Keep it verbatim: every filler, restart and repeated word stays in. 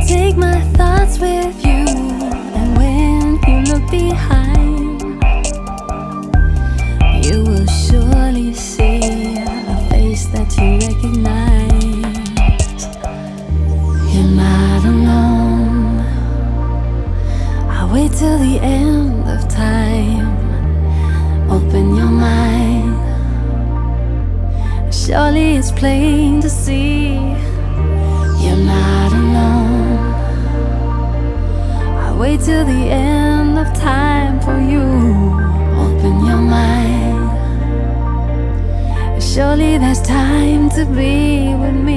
take my thoughts with you, and when you look behind, you will surely see a face that you recognize. You're not alone. I'll wait till the end of time. Open your mind. Surely it's plain to see you're not alone. I'll wait till the end of time for you. Open your mind. Surely there's time to be with me.